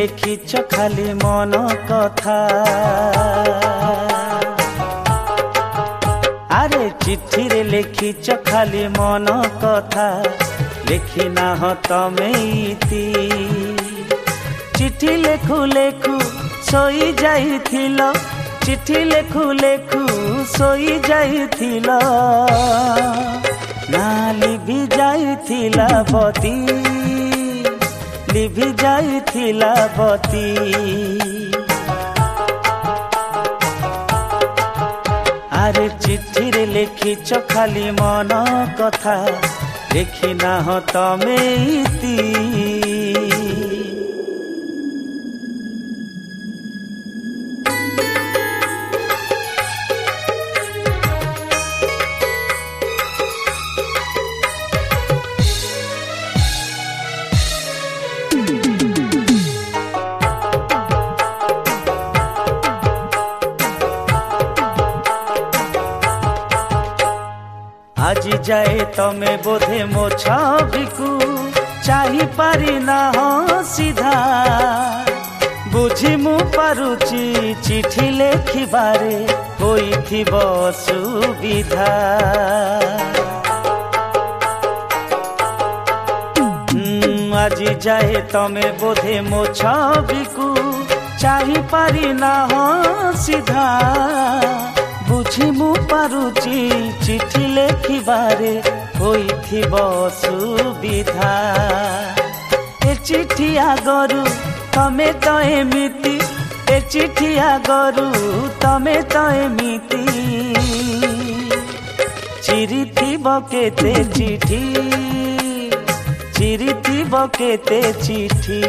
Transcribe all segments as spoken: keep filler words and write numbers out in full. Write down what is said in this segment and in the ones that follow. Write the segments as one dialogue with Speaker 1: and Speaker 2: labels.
Speaker 1: लिखिच खाली मन कथा आरे चिट्ठी रे लिखिच खाली मन कथा लिखी ना हो तमे इति चिट्ठी लेखु लेखु सोई जाइथिलो चिट्ठी लेखु लेखु सोई जाइथिलो ना लिभि जाइथिला बती लिभि जाइथिला बती आरे चिट्ठी रे लिखिच खाली मन कथा लिखी ना हो तमे इति आज जाए तमे बोधे मो छबिकु चाही पारी ना हो सीधा बुझी मु पारुची चिट्ठी लेखिबारे होइथिबो सुविधा आज जाए तमे बोधे मो छबिकु चाही पारी ना हो सीधा बुझी मु पारुची चिट्ठी लेखिबारे होइथिबो सुविधा ए चिट्ठी आगरु तमे तो एमिति ए चिट्ठी आगरु तमे तो एमिति चिरिथिबो केते चिट्ठी चिरिथिबो केते चिट्ठी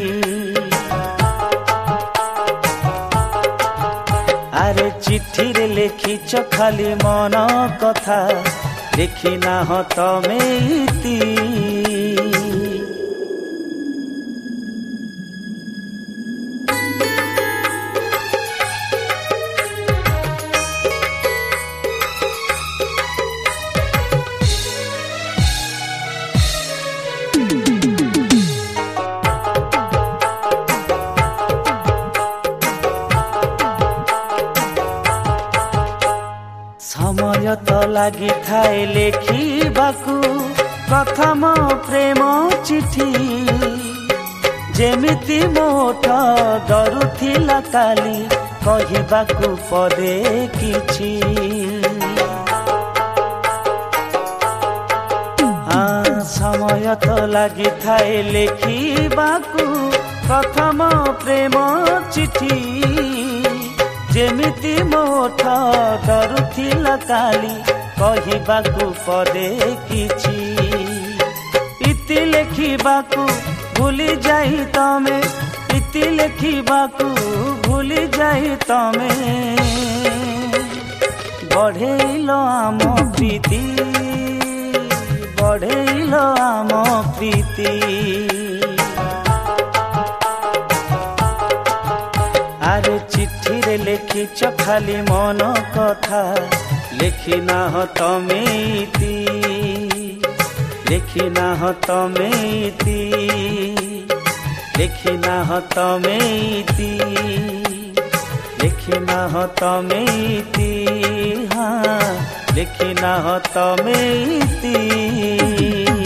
Speaker 1: आरे चिट्ठी रे लिखिच खाली मन कथा लिखी ना हो तमे इति समय तो लगी थाए लेखिबाकू प्रथम प्रेम चिट्ठी जेमिति मोठ डरुथिला काली कहिबाकू पदे किछि हाँ समय तो लगी थाए लेखिबाकू प्रथम प्रेम चिट्ठी जेमिति मोठ डरुथिला काली कहिबाकू पदे किछि इति लेखिबाकू भूली जाई तमे इति लेखिबाकू भूली जाई तमे बढ़ेइलो आम प्रीति बढ़ेइलो आम प्रीति आरे चिट्ठी रे लिखिच खाली मन कथा लिखी ना हो तमे इति लिखी ना हो तमे इति लिखी ना हो तमे इति लिखी ना हो तमे इति हाँ लिखी ना हो तमे इति।